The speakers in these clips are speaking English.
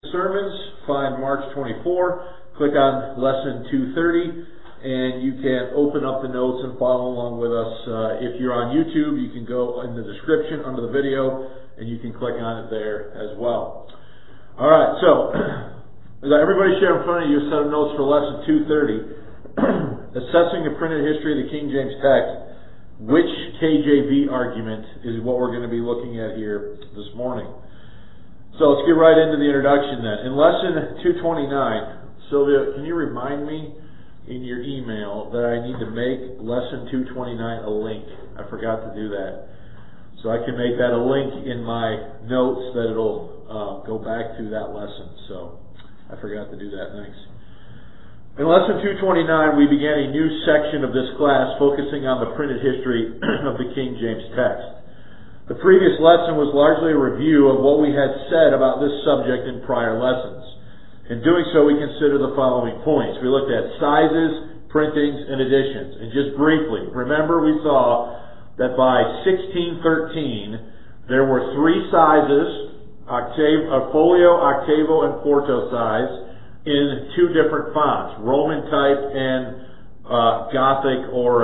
Sermons, find March 24, click on Lesson 230, and you can open up the notes and follow along with us. If you're on YouTube, you can go in the description under the video, and you can click on it there as well. Alright, so, everybody share in front of you a set of notes for Lesson 230, Assessing the Printed History of the King James Text. Which KJV argument is what we're going to be looking at here this morning. So let's get right into the introduction then. In Lesson 229, Sylvia, can you remind me in your email that I need to make Lesson 229 a link? I forgot to do that. So I can make that a link in my notes that it'll go back to that lesson. So I forgot to do that. Thanks. In Lesson 229, we began a new section of this class focusing on the printed history of the King James text. The previous lesson was largely a review of what we had said about this subject in prior lessons. In doing so, we considered the following points. We looked at sizes, printings, and editions. And just briefly, remember we saw that by 1613, there were three sizes, folio, octavo, and quarto size, in two different fonts, Roman type and Gothic or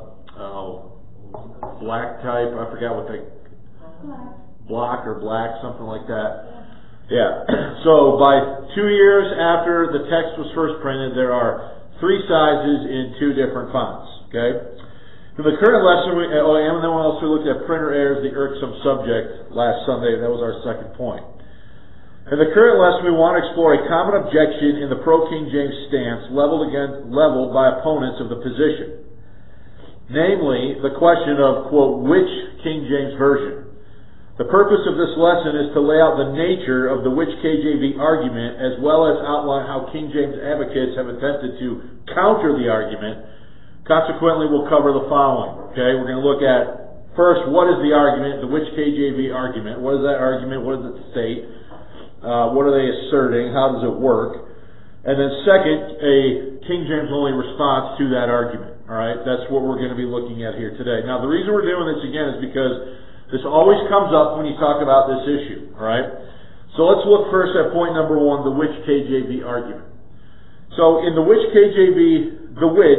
black type. I forgot what they... Block or black, something like that. Yeah. So by 2 years after the text was first printed, there are three sizes in two different fonts. Okay. In the current lesson, and then we also looked at printer errors, the irksome subject last Sunday. That was our second point. In the current lesson, we want to explore a common objection in the pro-King James stance leveled by opponents of the position. Namely, the question of, quote, which King James version? The purpose of this lesson is to lay out the nature of the which KJV argument, as well as outline how King James advocates have attempted to counter the argument. Consequently, we'll cover the following. Okay, we're going to look at, first, what is the argument, the which KJV argument? What is that argument? What does it state? What are they asserting? How does it work? And then second, a King James only response to that argument. Alright, that's what we're going to be looking at here today. Now, the reason we're doing this again is because this always comes up when you talk about this issue. Alright, so let's look first at point number one, the which KJV argument. So in the which KJV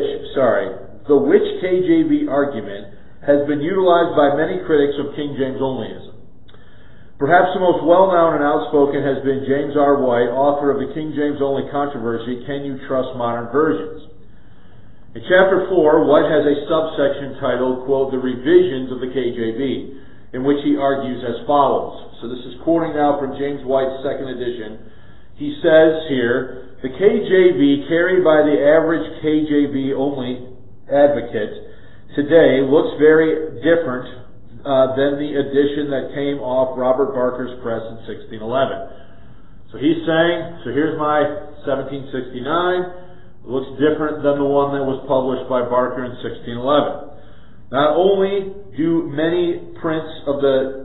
argument has been utilized by many critics of King James onlyism. Perhaps the most well-known and outspoken has been James R. White, author of the King James Only Controversy, Can You Trust Modern Versions? In chapter 4, White has a subsection titled, quote, The Revisions of the KJV, in which he argues as follows. So this is quoting now from James White's second edition. He says here, the KJV carried by the average KJV only advocate today looks very different than the edition that came off Robert Barker's press in 1611. So he's saying, so here's my 1769, it looks different than the one that was published by Barker in 1611. Not only do many prints of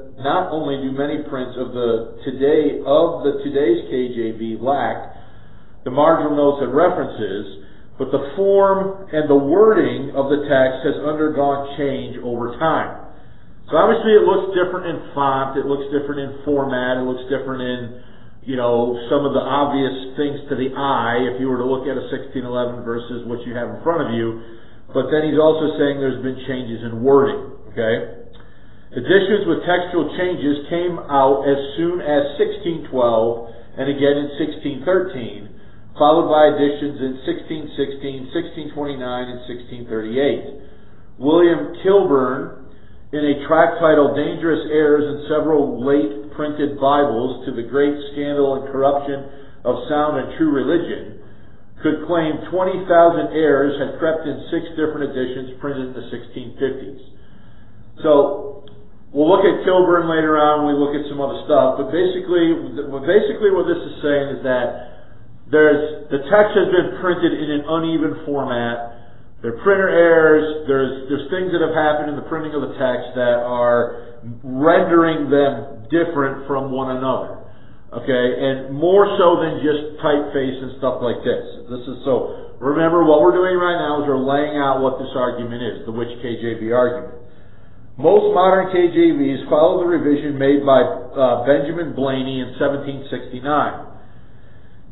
today's KJV lack the marginal notes and references, but the form and the wording of the text has undergone change over time. So obviously it looks different in font, it looks different in format, it looks different in, some of the obvious things to the eye if you were to look at a 1611 versus what you have in front of you. But then he's also saying there's been changes in wording. Okay? Editions with textual changes came out as soon as 1612 and again in 1613, followed by editions in 1616, 1629, and 1638. William Kilburn, in a tract titled Dangerous Errors in Several Late Printed Bibles to the Great Scandal and Corruption of Sound and True Religion, could claim 20,000 errors had crept in 6 different editions printed in the 1650s. So, we'll look at Kilburn later on when we look at some other stuff, but basically what this is saying is that the text has been printed in an uneven format. There are printer errors, there's things that have happened in the printing of the text that are rendering them different from one another. Okay, and more so than just typeface and stuff like this. So remember what we're doing right now is we're laying out what this argument is, the which KJV argument. Most modern KJVs follow the revision made by Benjamin Blaney in 1769.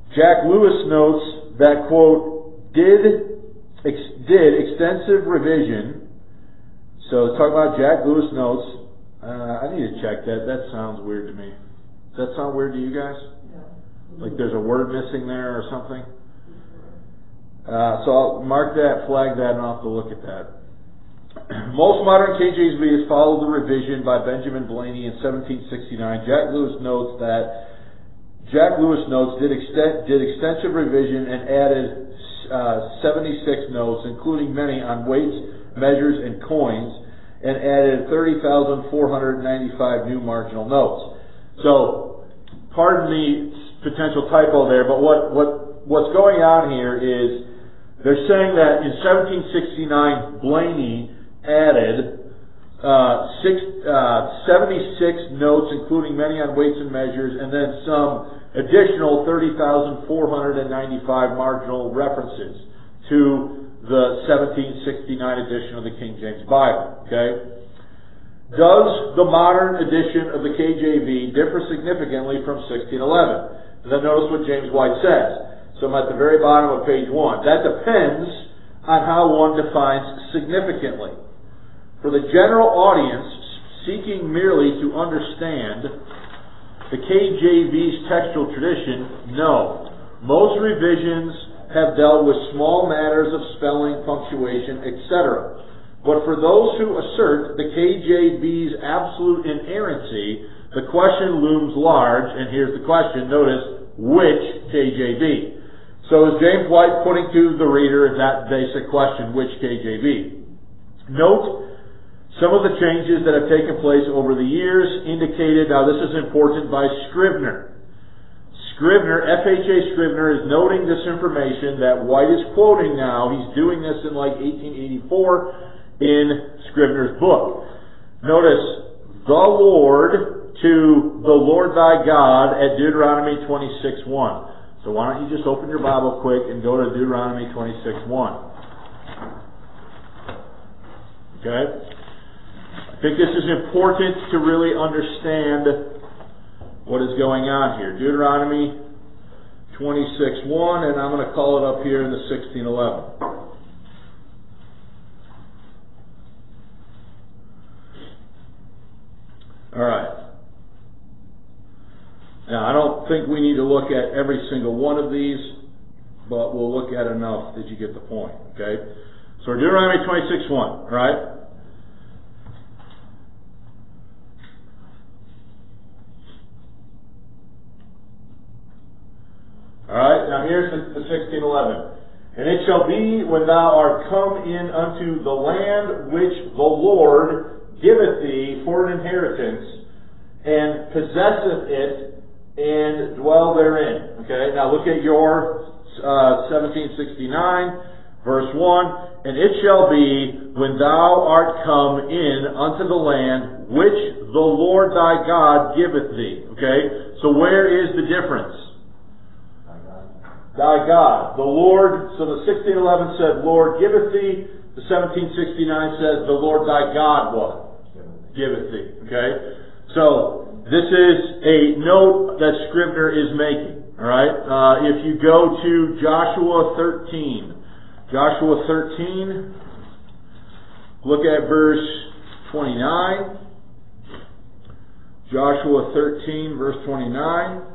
Jack Lewis notes that, quote, did extensive revision. So let's talk about Jack Lewis notes. I need to check that. That sounds weird to me. Does that sound weird to you guys? Yeah. Like there's a word missing there or something? So I'll mark that, flag that, and I'll have to look at that. Most modern KJV has followed the revision by Benjamin Blaney in 1769. Jack Lewis notes did extensive revision and added 76 notes, including many on weights, measures, and coins, and added 30,495 new marginal notes. So, pardon the potential typo there, but what's going on here is they're saying that in 1769 Blaney added 76 notes, including many on weights and measures, and then some additional 30,495 marginal references to the 1769 edition of the King James Bible. Okay? Does the modern edition of the KJV differ significantly from 1611? Then notice what James White says. So I'm at the very bottom of page 1. That depends on how one defines significantly. For the general audience seeking merely to understand the KJV's textual tradition, no. Most revisions have dealt with small matters of spelling, punctuation, etc. But for those who assert the KJV's absolute inerrancy, the question looms large, and here's the question, notice, which KJV? So is James White putting to the reader that basic question, which KJV? Note some of the changes that have taken place over the years indicated, now this is important, by Scrivener. F.H.A. Scrivener is noting this information that White is quoting now. He's doing this in like 1884 in Scrivener's book. Notice, the Lord to the Lord thy God at Deuteronomy 26:1. So why don't you just open your Bible quick and go to Deuteronomy 26:1. Okay? I think this is important to really understand what is going on here. Deuteronomy 26:1, and I'm going to call it up here in the 1611. All right. Now, I don't think we need to look at every single one of these, but we'll look at enough that you get the point. Okay? So Deuteronomy 26:1, right? Alright, now here's the 1611. And it shall be when thou art come in unto the land which the Lord giveth thee for an inheritance, and possesseth it, and dwell therein. Okay, now look at your 1769, verse 1. And it shall be when thou art come in unto the land which the Lord thy God giveth thee. Okay, so where is the difference? Thy God. The Lord, so the 1611 said, Lord giveth thee. The 1769 says, the Lord thy God what? Giveth thee. Okay? So, this is a note that Scrivener is making. Alright? If you go to Joshua 13. Joshua 13. Look at verse 29. Joshua 13, verse 29.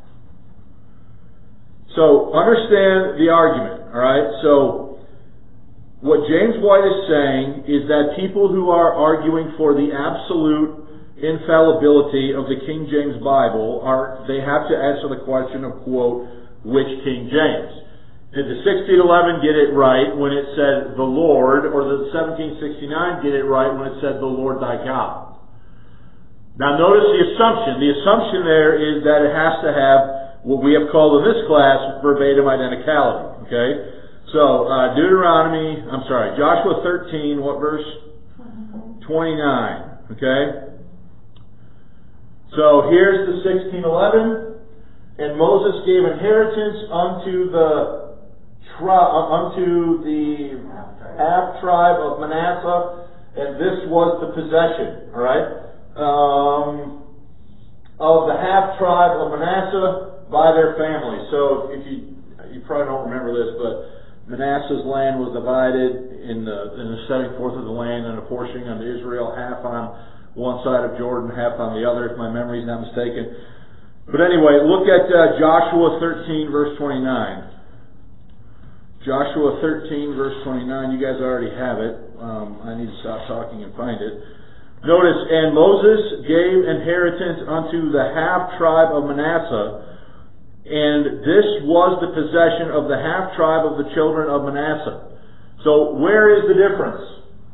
So, understand the argument, alright? So, what James White is saying is that people who are arguing for the absolute infallibility of the King James Bible they have to answer the question of, quote, which King James? Did the 1611 get it right when it said the Lord, or the 1769 get it right when it said the Lord thy God? Now notice the assumption. The assumption there is that it has to have what we have called in this class verbatim identicality. Okay? So, Joshua 13, what verse? 29. Okay? So, here's the 1611. And Moses gave inheritance unto the half tribe of Manasseh, and this was the possession. Alright? Of the half tribe of Manasseh, by their family. So if you probably don't remember this, but Manasseh's land was divided in the setting forth of the land and apportioning unto Israel, half on one side of Jordan, half on the other, if my memory is not mistaken. But anyway, look at Joshua 13, verse 29. Joshua 13, verse 29. You guys already have it. I need to stop talking and find it. Notice, and Moses gave inheritance unto the half tribe of Manasseh, and this was the possession of the half tribe of the children of Manasseh. So where is the difference?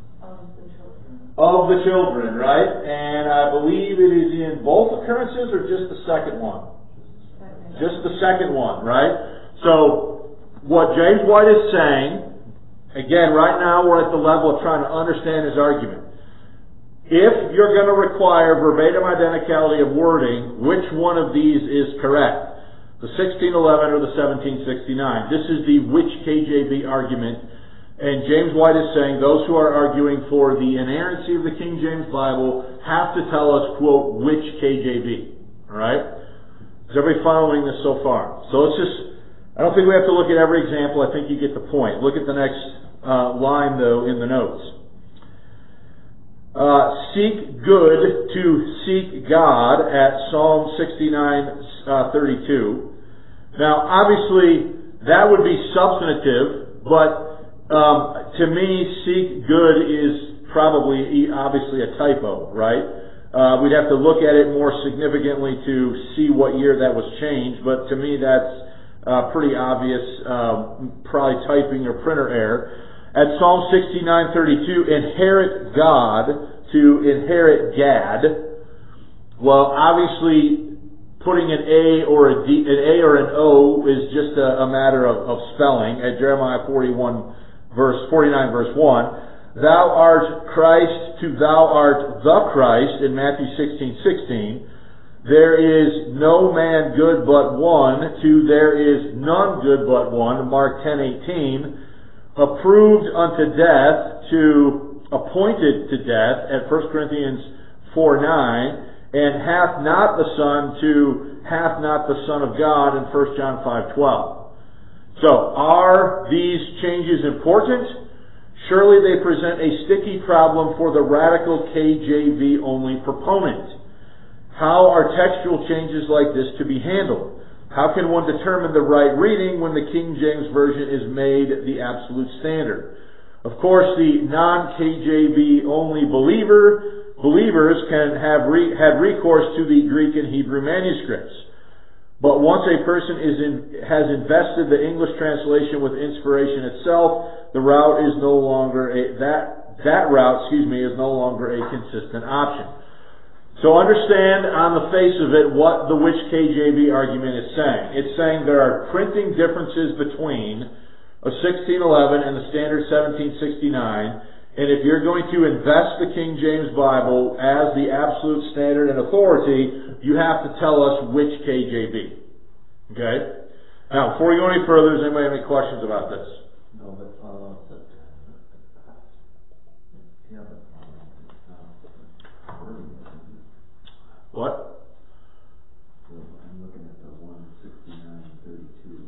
Of the children, right? And I believe it is in both occurrences or just the second one? Just the second one, right? So what James White is saying, again, right now we're at the level of trying to understand his argument. If you're going to require verbatim identicality of wording, which one of these is correct? The 1611 or the 1769? This is the which KJV argument. And James White is saying those who are arguing for the inerrancy of the King James Bible have to tell us, quote, which KJV. Alright? Is everybody following this so far? So it's just, I don't think we have to look at every example. I think you get the point. Look at the next line, though, in the notes. Seek good to seek God at Psalm 69:32. Now, obviously, that would be substantive, but to me, seek good is probably, obviously, a typo, right? We'd have to look at it more significantly to see what year that was changed, but to me that's pretty obvious, probably typing or printer error. At Psalm 69:32, inherit God to inherit Gad. Well, obviously, putting an A or an O is just a matter of spelling. At Jeremiah 49, verse 1, thou art Christ to thou art the Christ in Matthew 16:16. There is no man good but one, to there is none good but one, Mark 10:18. Approved unto death, to appointed to death, at 1 Corinthians 4:9, and hath not the Son, to hath not the Son of God, in 1 John 5:12. So, are these changes important? Surely they present a sticky problem for the radical KJV only proponent. How are textual changes like this to be handled? How can one determine the right reading when the King James Version is made the absolute standard? Of course, the non-KJV only believers can have had recourse to the Greek and Hebrew manuscripts. But once a person has invested the English translation with inspiration itself, the route is no longer that route is no longer a consistent option. So understand on the face of it what the which KJV argument is saying. It's saying there are printing differences between a 1611 and the standard 1769, and if you're going to invest the King James Bible as the absolute standard and authority, you have to tell us which KJV. Okay? Now, before we go any further, does anybody have any questions about this? No, but what? So I'm looking at the 169:32.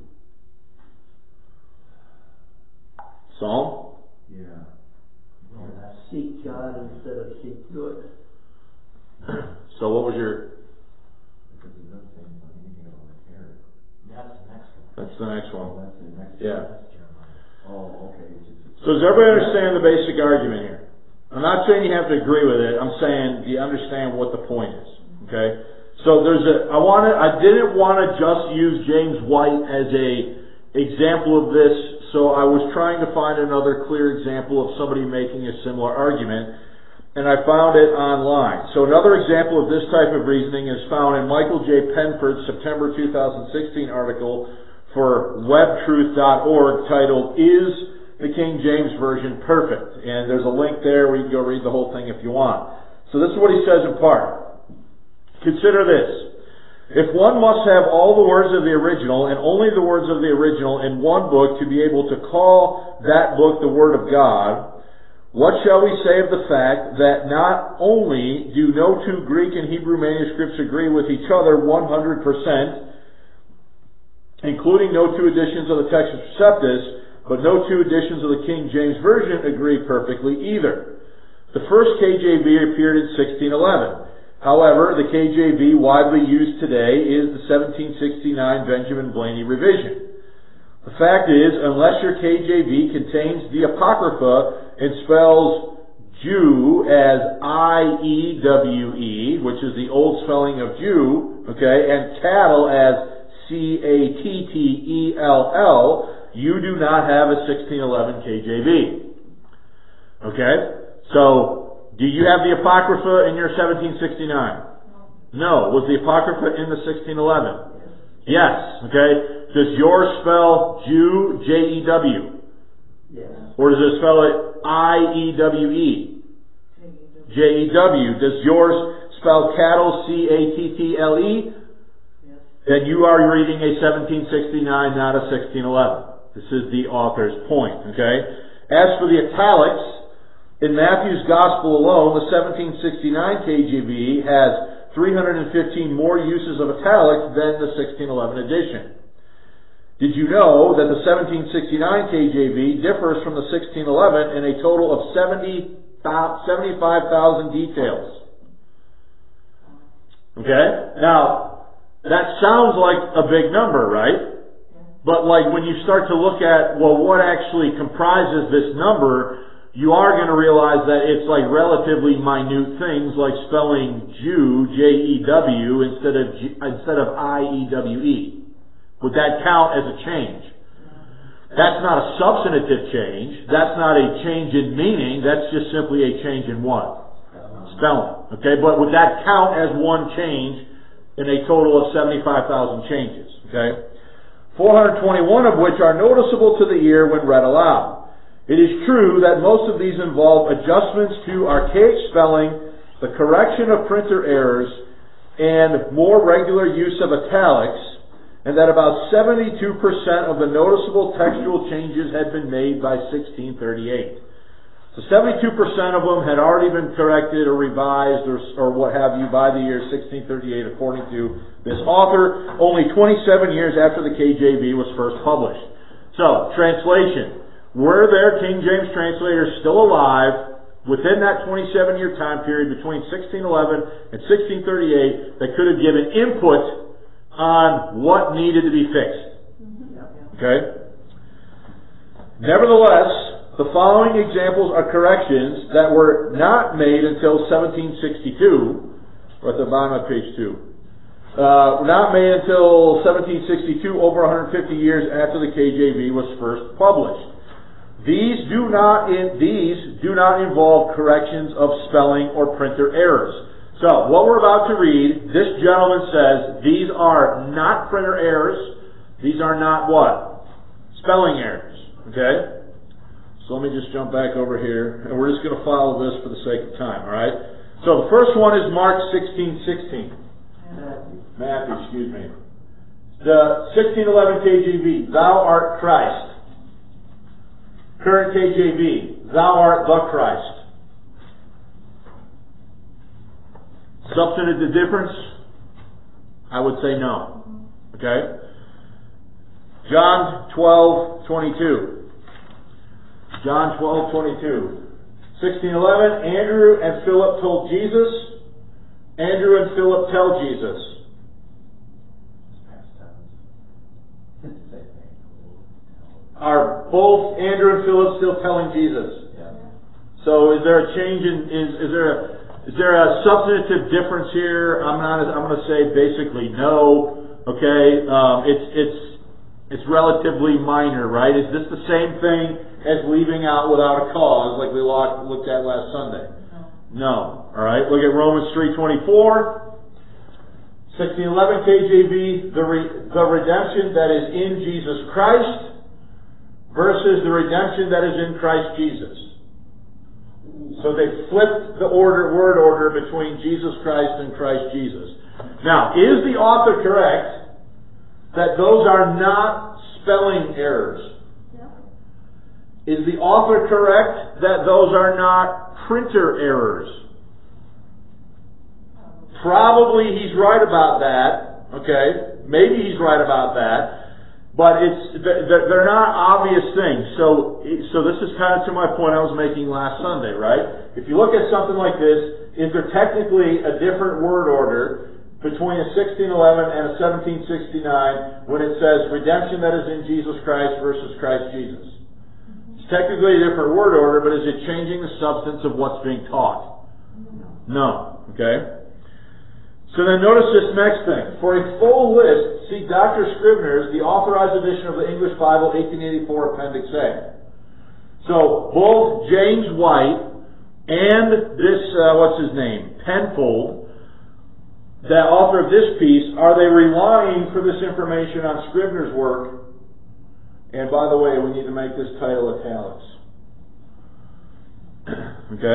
Psalm? Yeah. Seek God instead of seek good. So what was your... Because it doesn't say anything about inherit. That's the next one. That's the next one. Oh, that's the next one. Yeah. Oh, okay. So does everybody understand the basic argument here? I'm not saying you have to agree with it. I'm saying you understand what the point is. Okay? So I didn't want to just use James White as a example of this, so I was trying to find another clear example of somebody making a similar argument, and I found it online. So another example of this type of reasoning is found in Michael J. Penford's September 2016 article for webtruth.org titled, Is the King James Version Perfect? And there's a link there where you can go read the whole thing if you want. So this is what he says in part. Consider this. If one must have all the words of the original and only the words of the original in one book to be able to call that book the Word of God, what shall we say of the fact that not only do no two Greek and Hebrew manuscripts agree with each other 100%, including no two editions of the Textus Receptus, but no two editions of the King James Version agree perfectly either. The first KJV appeared in 1611. However, the KJV widely used today is the 1769 Benjamin Blaney revision. The fact is, unless your KJV contains the Apocrypha and spells Jew as I-E-W-E, which is the old spelling of Jew, okay, and cattle as C-A-T-T-E-L-L, you do not have a 1611 KJV. Okay? So, do you have the Apocrypha in your 1769? No. Was the Apocrypha in the 1611? Yes. Okay? Does yours spell Jew, J-E-W? Yes. Or does it spell it I-E-W-E? J-E-W. Does yours spell cattle, C-A-T-T-L-E? Yes. Then you are reading a 1769, not a 1611. This is the author's point, okay? As for the italics, in Matthew's Gospel alone, the 1769 KJV has 315 more uses of italics than the 1611 edition. Did you know that the 1769 KJV differs from the 1611 in a total of 75,000 details? Okay? Now, that sounds like a big number, right? But like when you start to look at, well, what actually comprises this number, you are going to realize that it's like relatively minute things like spelling Jew, J-E-W, instead of I-E-W-E. Would that count as a change? That's not a substantive change. That's not a change in meaning. That's just simply a change in what? Spelling. Okay, but would that count as one change in a total of 75,000 changes? Okay? 421 of which are noticeable to the ear when read aloud. It is true that most of these involve adjustments to archaic spelling, the correction of printer errors, and more regular use of italics, and that about 72% of the noticeable textual changes had been made by 1638. So 72% of them had already been corrected or revised or what have you by the year 1638 according to this author, only 27 years after the KJV was first published. So, translation. Were there King James translators still alive within that 27-year time period between 1611 and 1638 that could have given input on what needed to be fixed? Okay? Nevertheless, the following examples are corrections that were not made until 1762, or at the bottom of page 2. Not made until 1762, over 150 years after the KJV was first published. These do not involve corrections of spelling or printer errors. So, what we're about to read, this gentleman says these are not printer errors. These are not what? Spelling errors. Okay? So let me just jump back over here, and we're just going to follow this for the sake of time, alright? So the first one is Mark 16:16. Matthew, excuse me. The 1611 KJV, Thou art Christ. Current KJV, Thou art the Christ. Substantive difference? I would say no. Okay? John 12:22. John 12:22. 1611, Andrew and Philip told Jesus. Andrew and Philip tell Jesus. Are both Andrew and Philip still telling Jesus? Yeah. So is there a change in is there a substantive difference here? I'm going to say basically no. Okay, it's relatively minor, right? Is this the same thing as leaving out without a cause, like we looked at last Sunday? No. All right. Look at Romans 3:24. 1611 KJV, the redemption that is in Jesus Christ versus the redemption that is in Christ Jesus. So they flipped the word order between Jesus Christ and Christ Jesus. Now, is the author correct that those are not spelling errors? Is the author correct that those are not printer errors? Probably he's right about that. Okay? Maybe he's right about that. But they're not obvious things. So this is kind of to my point I was making last Sunday, right? If you look at something like this, is there technically a different word order between a 1611 and a 1769 when it says redemption that is in Jesus Christ versus Christ Jesus? It's technically a different word order, but is it changing the substance of what's being taught? No. Okay? So then notice this next thing. For a full list, see Dr. Scribner's, the authorized edition of the English Bible, 1884, Appendix A. So both James White and this, Penfold, the author of this piece, are they relying for this information on Scribner's work? And by the way, we need to make this title italics. Okay?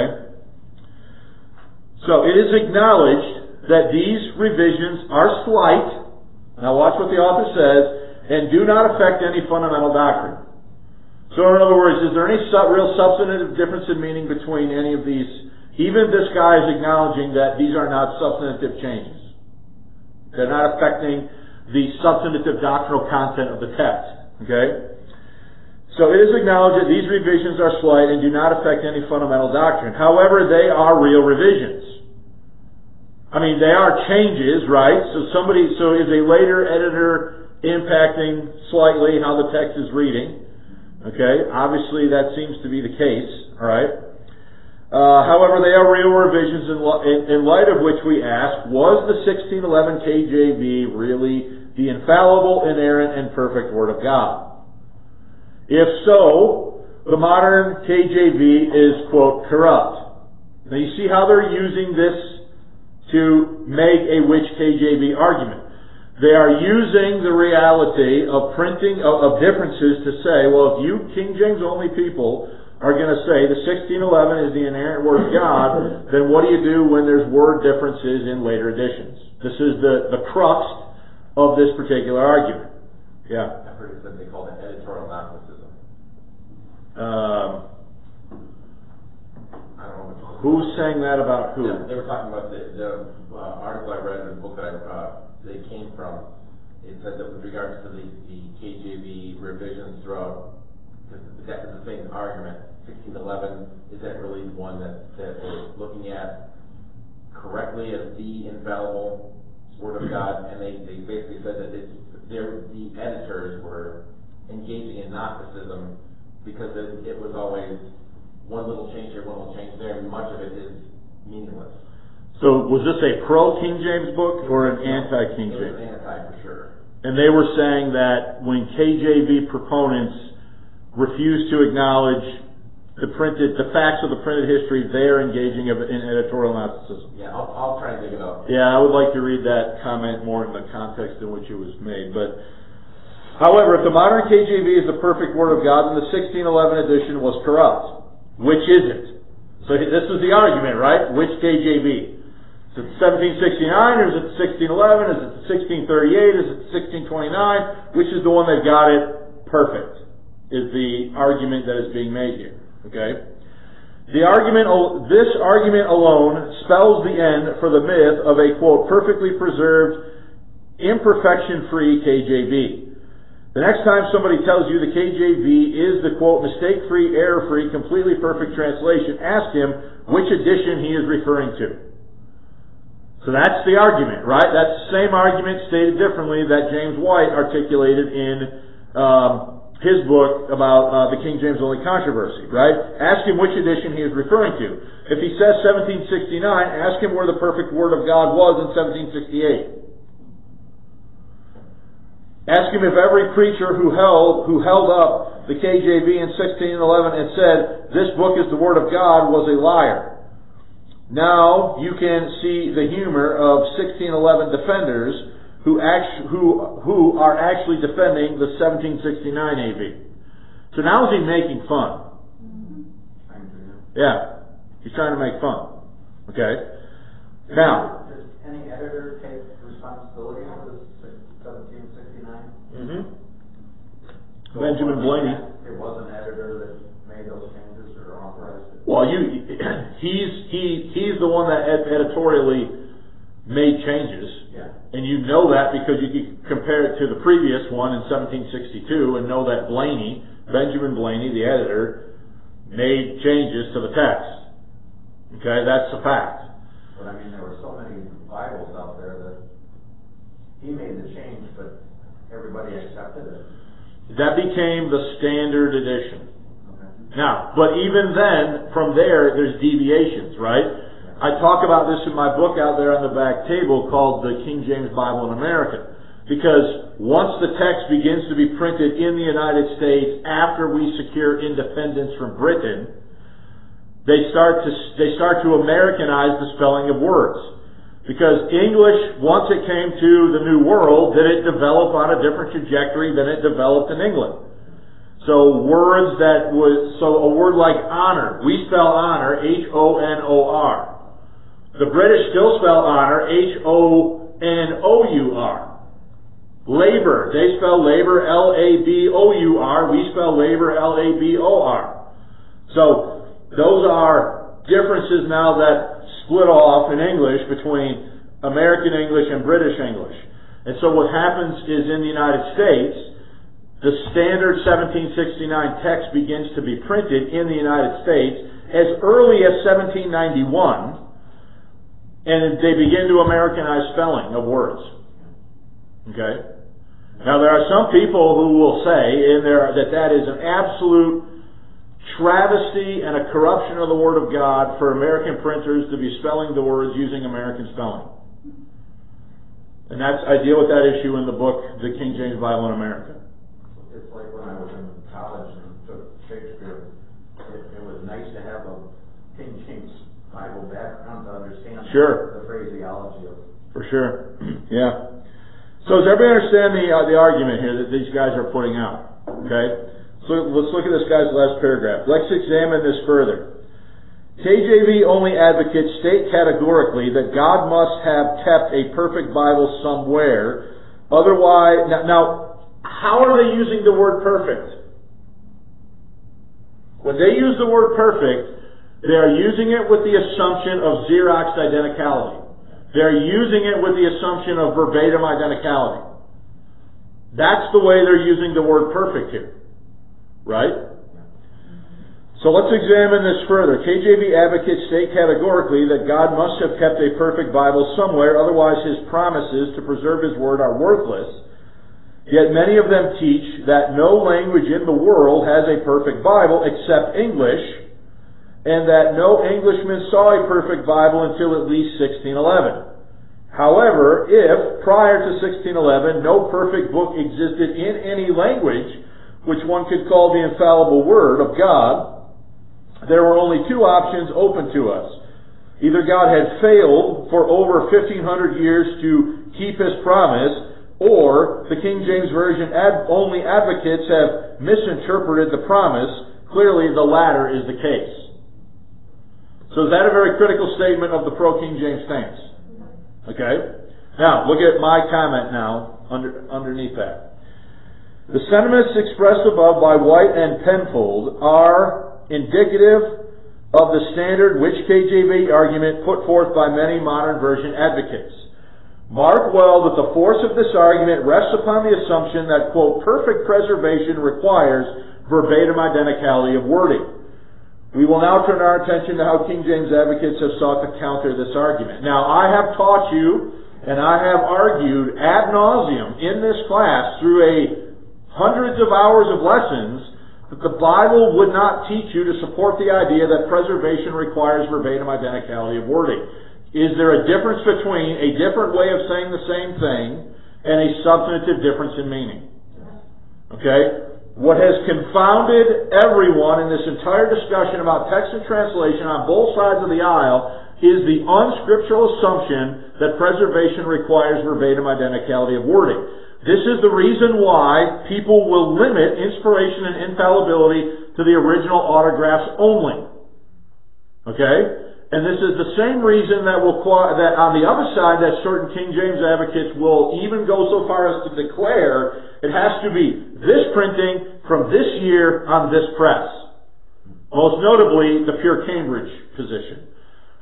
So it is acknowledged that these revisions are slight, now watch what the author says, and do not affect any fundamental doctrine. So in other words, is there any real substantive difference in meaning between any of these? Even this guy is acknowledging that these are not substantive changes. They're not affecting the substantive doctrinal content of the text. Okay? So it is acknowledged that these revisions are slight and do not affect any fundamental doctrine. However, they are real revisions. I mean, they are changes, right? So is a later editor impacting slightly how the text is reading? Okay, obviously that seems to be the case, alright? However, they are real revisions in light of which we ask, was the 1611 KJV really the infallible, inerrant, and perfect Word of God? If so, the modern KJV is, quote, corrupt. Now you see how they're using this to make a which KJV argument. They are using the reality of printing, of differences to say, well, if you King James only people are going to say the 1611 is the inerrant Word of God, then what do you do when there's word differences in later editions? This is the crux of this particular argument. Yeah? I've heard it said they call it editorial Gnosticism. I don't know which. Who's saying that about who? Yeah, they were talking about the article I read in the book that they came from. It said that with regards to the KJV revisions throughout, because that was the same argument. 1611, is that really the one that we're looking at correctly as the infallible Word of God? And they basically said that the editors were engaging in Gnosticism because it was always one little change here, one little change there, and much of it is meaningless. So was this a pro-King James book or an anti-King James? It was anti for sure. And they were saying that when KJV proponents refuse to acknowledge the facts of the printed history, they are engaging in editorial Gnosticism. Yeah, I'll try and dig it up. Yeah, I would like to read that comment more in the context in which it was made. But, however, if the modern KJV is the perfect Word of God, then the 1611 edition was corrupt. Which is it? So this is the argument, right? Which KJV? Is it 1769 or is it 1611? Is it 1638? Is it 1629? Which is the one that got it perfect? Is the argument that is being made here. Okay? This argument alone spells the end for the myth of a, quote, perfectly preserved, imperfection-free KJV. The next time somebody tells you the KJV is the, quote, mistake-free, error-free, completely perfect translation, ask him which edition he is referring to. So that's the argument, right? That's the same argument stated differently that James White articulated in his book about the King James only controversy, right? Ask him which edition he is referring to. If he says 1769, ask him where the perfect Word of God was in 1768. Ask him if every preacher who held up the KJV in 1611 and said, this book is the Word of God, was a liar. Now you can see the humor of 1611 defenders who are actually defending the 1769 AV. So now is he making fun? Yeah. He's trying to make fun. Okay? Now, does any editor take responsibility for this 1769? Benjamin Blaney. It was an editor that made those changes or authorized it? Well, he's the one that editorially made changes. Yeah. And you know that because you can compare it to the previous one in 1762 and know that Benjamin Blaney, the editor, made changes to the text. Okay, that's a fact. But I mean, there were so many Bibles out there that he made the change, but everybody accepted it. That became the standard edition. Okay. Now, but even then, from there's deviations, right? I talk about this in my book out there on the back table called the King James Bible in America. Because once the text begins to be printed in the United States after we secure independence from Britain, they start to Americanize the spelling of words. Because English, once it came to the New World, then it developed on a different trajectory than it developed in England. So a word like honor, we spell honor Honor. The British still spell honor Honour. Labor, they spell labor Labour. We spell labor Labor. So those are differences now that split off in English between American English and British English. And so what happens is in the United States, the standard 1769 text begins to be printed in the United States as early as 1791. And they begin to Americanize spelling of words. Okay? Now there are some people who will say that is an absolute travesty and a corruption of the Word of God for American printers to be spelling the words using American spelling. And I deal with that issue in the book, The King James Bible in America. It's like when I was in college and took Shakespeare, it was nice to have a King James Bible background to understand the phraseology of it. For sure. Yeah. So does everybody understand the argument here that these guys are putting out? Okay? So let's look at this guy's last paragraph. Let's examine this further. KJV only advocates state categorically that God must have kept a perfect Bible somewhere. Otherwise, now how are they using the word perfect? When they use the word perfect, they are using it with the assumption of Xerox identicality. They're using it with the assumption of verbatim identicality. That's the way they're using the word perfect here. Right? So let's examine this further. KJV advocates state categorically that God must have kept a perfect Bible somewhere, otherwise His promises to preserve His Word are worthless. Yet many of them teach that no language in the world has a perfect Bible except English, and that no Englishman saw a perfect Bible until at least 1611. However, if prior to 1611 no perfect book existed in any language, which one could call the infallible Word of God, there were only two options open to us. Either God had failed for over 1,500 years to keep His promise, or the King James Version only advocates have misinterpreted the promise. Clearly, the latter is the case. So is that a very critical statement of the pro-King James stance? Okay? Now, look at my comment now underneath that. The sentiments expressed above by White and Penfold are indicative of the standard which KJV argument put forth by many modern version advocates. Mark well that the force of this argument rests upon the assumption that, quote, perfect preservation requires verbatim identicality of wording. We will now turn our attention to how King James advocates have sought to counter this argument. Now, I have taught you, and I have argued ad nauseum in this class through hundreds of hours of lessons that the Bible would not teach you to support the idea that preservation requires verbatim identicality of wording. Is there a difference between a different way of saying the same thing and a substantive difference in meaning? Okay? What has confounded everyone in this entire discussion about text and translation on both sides of the aisle is the unscriptural assumption that preservation requires verbatim identicality of wording. This is the reason why people will limit inspiration and infallibility to the original autographs only. Okay? And this is the same reason that on the other side that certain King James advocates will even go so far as to declare it has to be this printing from this year on this press. Most notably, the Pure Cambridge position.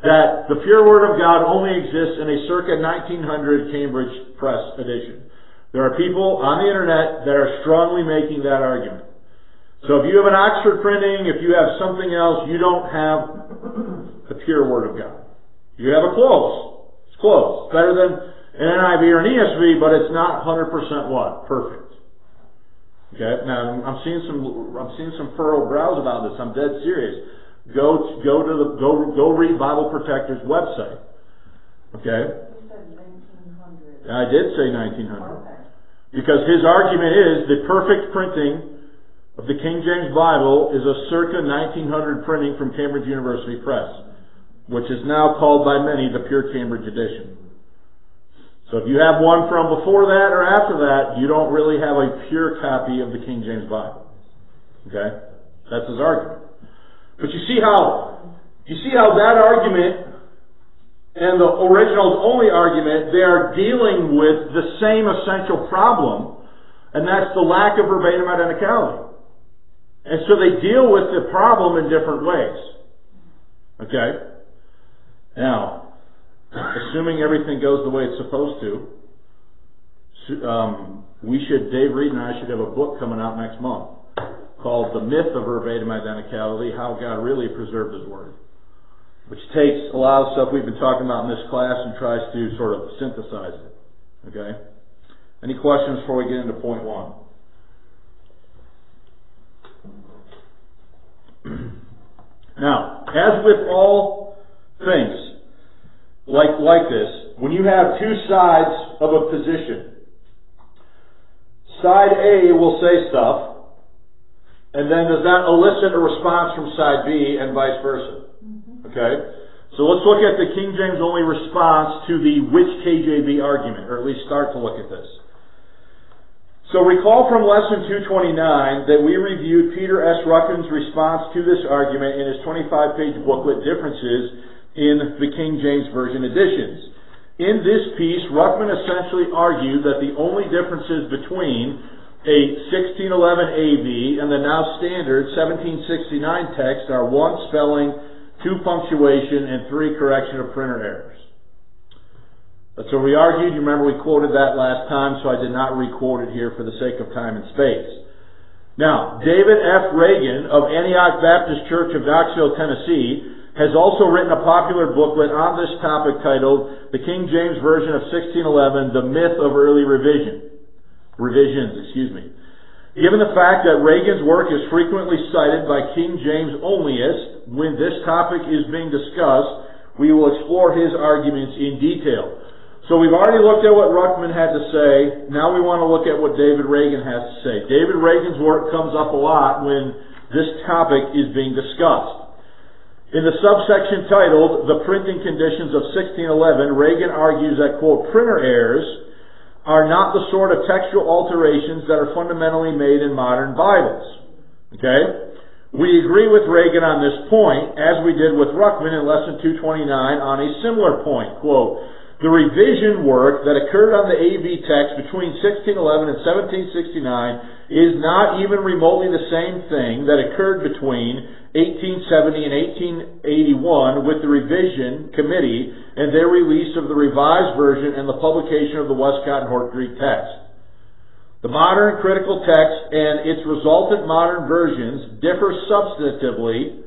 that the pure Word of God only exists in a circa 1900 Cambridge Press edition. There are people on the internet that are strongly making that argument. So if you have an Oxford printing, if you have something else, you don't have the pure Word of God. You have a close. It's close. It's better than an NIV or an ESV, but it's not 100% what? Perfect. Okay? Now, I'm seeing some furrowed brows about this. I'm dead serious. Go read Bible Protector's website. Okay? You said 1900. I did say 1900. Okay. Because his argument is the perfect printing of the King James Bible is a circa 1900 printing from Cambridge University Press, which is now called by many the Pure Cambridge Edition. So if you have one from before that or after that, you don't really have a pure copy of the King James Bible. Okay? That's his argument. But you see how that argument and the originals only argument, they are dealing with the same essential problem, and that's the lack of verbatim identicality. And so they deal with the problem in different ways. Okay? Now, assuming everything goes the way it's supposed to, Dave Reed and I should have a book coming out next month called The Myth of Verbatim Identicality, How God Really Preserved His Word, which takes a lot of stuff we've been talking about in this class and tries to sort of synthesize it. Okay? Any questions before we get into point one? Now, as with all things like this, when you have two sides of a position, side A will say stuff, and then does that elicit a response from side B and vice versa? Okay? So let's look at the King James only response to the which KJV argument, or at least start to look at this. So recall from lesson 229 that we reviewed Peter S. Ruckman's response to this argument in his 25-page booklet, Differences in the King James Version Editions. In this piece, Ruckman essentially argued that the only differences between a 1611 AV and the now standard 1769 text are 1, spelling, 2, punctuation, and 3, correction of printer errors. That's what we argued. You remember we quoted that last time, so I did not re-quote it here for the sake of time and space. Now, David F. Reagan of Antioch Baptist Church of Knoxville, Tennessee, has also written a popular booklet on this topic titled The King James Version of 1611, The Myth of Early Revisions. Given the fact that Reagan's work is frequently cited by King James onlyists when this topic is being discussed, we will explore his arguments in detail. So we've already looked at what Ruckman had to say. Now we want to look at what David Reagan has to say. David Reagan's work comes up a lot when this topic is being discussed. In the subsection titled The Printing Conditions of 1611, Reagan argues that, quote, printer errors are not the sort of textual alterations that are fundamentally made in modern Bibles. Okay? We agree with Reagan on this point, as we did with Ruckman in lesson 229 on a similar point. Quote, the revision work that occurred on the AV text between 1611 and 1769 is not even remotely the same thing that occurred between 1870 and 1881 with the revision committee and their release of the revised version and the publication of the Westcott and Hort Greek text. The modern critical text and its resultant modern versions differ substantially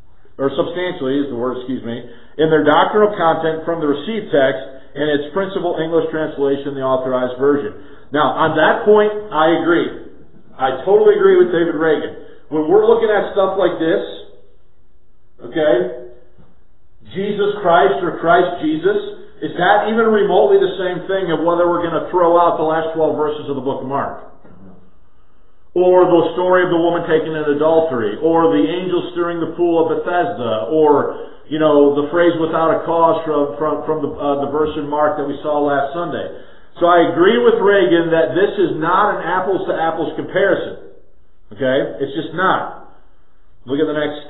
in their doctrinal content from the received text and its principal English translation, the Authorized Version. Now, on that point, I agree. I totally agree with David Reagan. When we're looking at stuff like this, okay, Jesus Christ or Christ Jesus, is that even remotely the same thing of whether we're going to throw out the last 12 verses of the book of Mark? Or the story of the woman taken in adultery, or the angel stirring the pool of Bethesda, or, the phrase without a cause from the verse in Mark that we saw last Sunday. So I agree with Reagan that this is not an apples to apples comparison. Okay? It's just not. Look at the next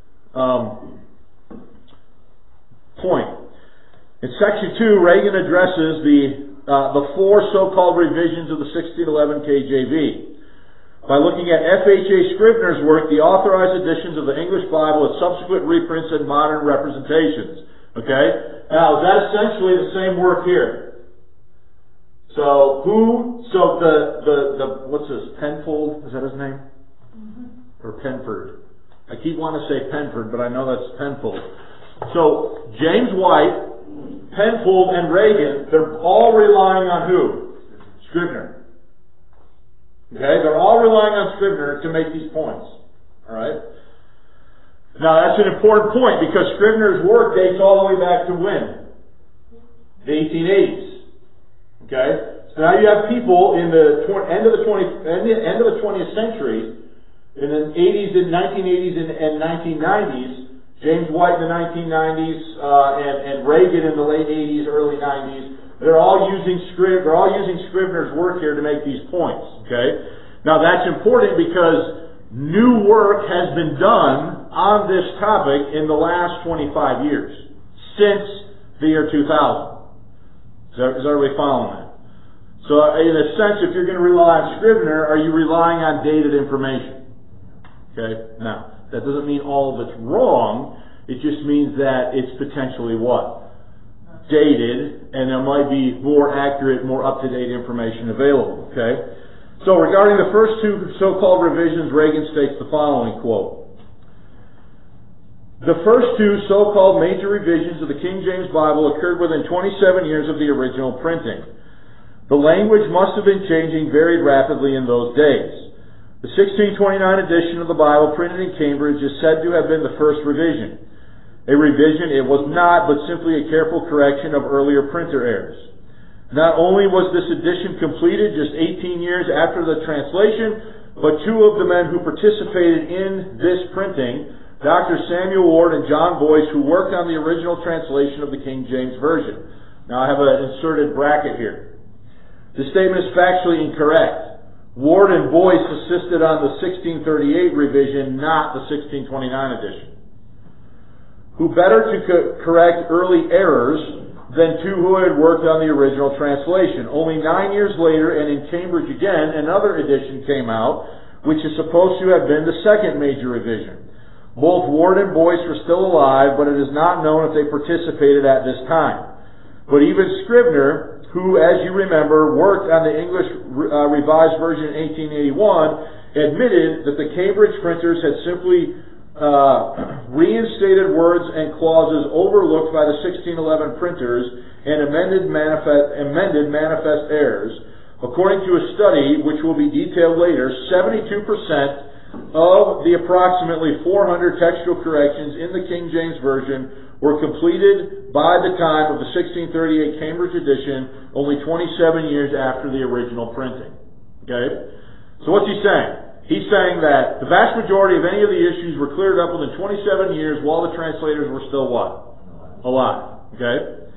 point. In section 2, Reagan addresses the four so-called revisions of the 1611 KJV. By looking at F.H.A. Scribner's work, the authorized editions of the English Bible with subsequent reprints and modern representations. Okay? Now, is that essentially the same work here? So, what's this, Penfold? Is that his name? Or Penford? I keep wanting to say Penford, but I know that's Penfold. So, James White, Penfold, and Reagan, they're all relying on who? Scrivener. Okay? They're all relying on Scrivener to make these points. Alright? Now, that's an important point because Scrivener's work dates all the way back to when? The 1880s. Okay? So now you have people in the end of the 20th century, in the 80s and 1980s and 1990s, James White in the 1990s, and Reagan in the late 80s, early 90s, they're all using Scrivener's work here to make these points. Okay? Now that's important because new work has been done on this topic in the last 25 years, since the year 2000. Is everybody following that? So in a sense, if you're going to rely on Scrivener, are you relying on dated information? Okay? Now, that doesn't mean all of it's wrong. It just means that it's potentially what? Dated, and there might be more accurate, more up-to-date information available. Okay? So regarding the first two so-called revisions, Reagan states the following, quote, "The first two so-called major revisions of the King James Bible occurred within 27 years of the original printing. The language must have been changing very rapidly in those days. The 1629 edition of the Bible printed in Cambridge is said to have been the first revision. A revision it was not, but simply a careful correction of earlier printer errors. Not only was this edition completed just 18 years after the translation, but two of the men who participated in this printing, Dr. Samuel Ward and John Boyce, who worked on the original translation of the King James Version." Now I have an inserted bracket here. This statement is factually incorrect. Ward and Boyce assisted on the 1638 revision, not the 1629 edition. Who better to correct early errors than two who had worked on the original translation? Only 9 years later, and in Cambridge again, another edition came out, which is supposed to have been the second major revision. Both Ward and Boyce were still alive, but it is not known if they participated at this time. But even Scrivener, who, as you remember, worked on the English Revised Version in 1881, admitted that the Cambridge printers had simply reinstated words and clauses overlooked by the 1611 printers and amended manifest errors. According to a study, which will be detailed later, 72% of the approximately 400 textual corrections in the King James Version were completed by the time of the 1638 Cambridge edition, only 27 years after the original printing. Okay? So what's he saying? He's saying that the vast majority of any of the issues were cleared up within 27 years while the translators were still what? Alive. Okay?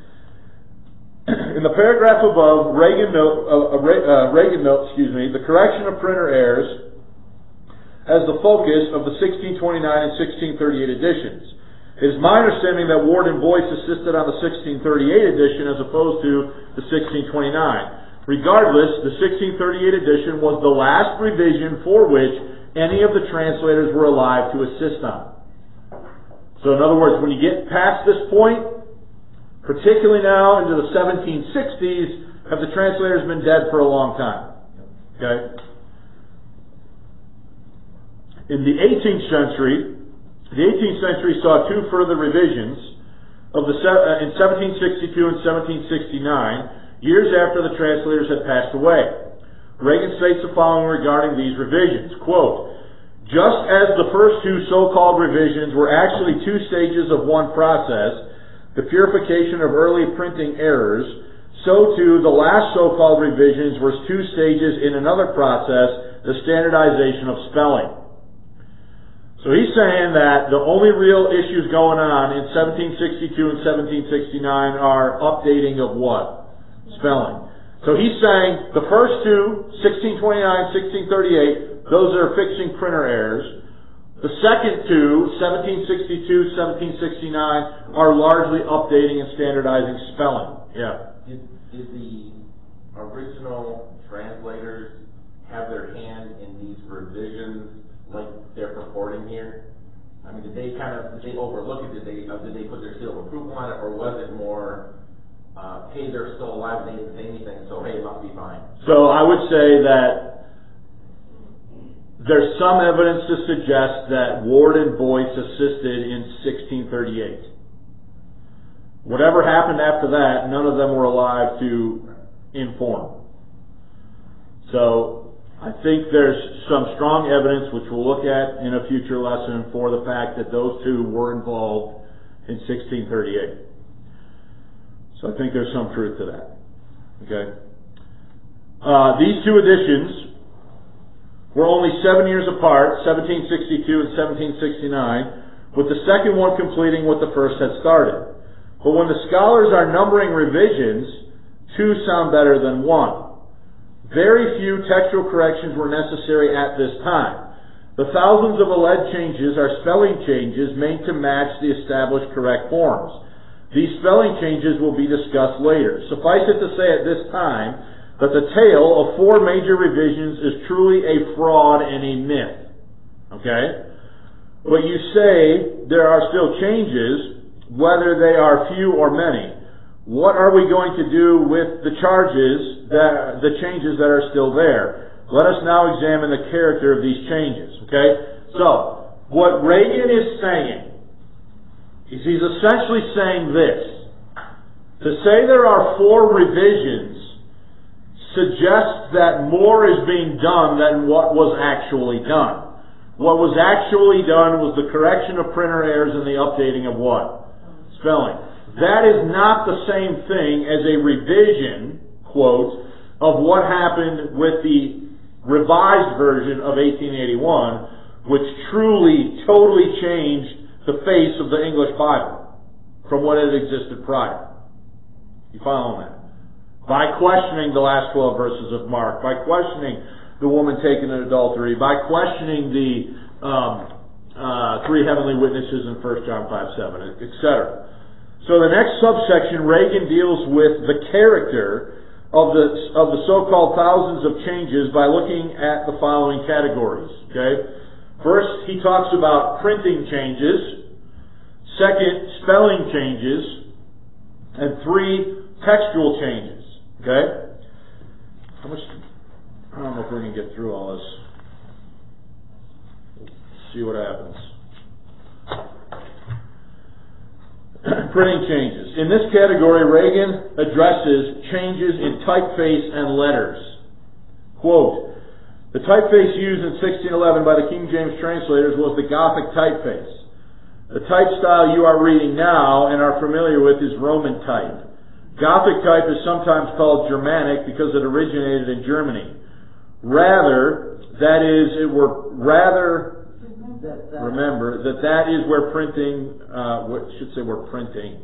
In the paragraph above, Reagan notes, the correction of printer errors as the focus of the 1629 and 1638 editions. It is my understanding that Ward and Boyce assisted on the 1638 edition as opposed to the 1629. Regardless, the 1638 edition was the last revision for which any of the translators were alive to assist on. So in other words, when you get past this point, particularly now into the 1760s, have the translators been dead for a long time? Okay? In the 18th century, saw two further revisions of in 1762 and 1769, years after the translators had passed away. Reagan states the following regarding these revisions, quote, "Just as the first two so-called revisions were actually two stages of one process, the purification of early printing errors, so too the last so-called revisions were two stages in another process, the standardization of spelling." So he's saying that the only real issues going on in 1762 and 1769 are updating of what? Spelling. So he's saying the first two, 1629, 1638, those are fixing printer errors. The second two, 1762, 1769, are largely updating and standardizing spelling. Yeah. Did the original translators have their hand in these revisions like they're purporting here? I mean, did they overlook it? Did they put their seal of approval on it, or was it more, hey, they're still alive and they didn't say anything, so hey, it must be fine? So I would say that there's some evidence to suggest that Ward and Boyce assisted in 1638. Whatever happened after that, none of them were alive to inform. So I think there's some strong evidence, which we'll look at in a future lesson, for the fact that those two were involved in 1638. So I think there's some truth to that. Okay. These two editions were only 7 years apart, 1762 and 1769, with the second one completing what the first had started. But when the scholars are numbering revisions, two sound better than one. Very few textual corrections were necessary at this time. The thousands of alleged changes are spelling changes made to match the established correct forms. These spelling changes will be discussed later. Suffice it to say at this time that the tale of 4 major revisions is truly a fraud and a myth. Okay? But you say there are still changes, whether they are few or many. What are we going to do with the changes that are still there? Let us now examine the character of these changes. Okay? So, what Reagan is saying is he's essentially saying this. To say there are 4 revisions suggests that more is being done than what was actually done. What was actually done was the correction of printer errors and the updating of what? Spelling. That is not the same thing as a revision, quote, of what happened with the revised version of 1881, which truly, totally changed the face of the English Bible from what had existed prior. You follow that? By questioning the last 12 verses of Mark, by questioning the woman taken in adultery, by questioning the 3 heavenly witnesses in 1 John 5:7, etc. So the next subsection, Reagan deals with the character of the so-called thousands of changes by looking at the following categories. Okay? First, he talks about printing changes. Second, spelling changes. And 3, textual changes. Okay? I don't know if we can get through all this. Let's see what happens. Printing changes. In this category, Reagan addresses changes in typeface and letters. Quote, the typeface used in 1611 by the King James translators was the Gothic typeface. The type style you are reading now and are familiar with is Roman type. Gothic type is sometimes called Germanic because it originated in Germany. Remember that is where printing, where printing,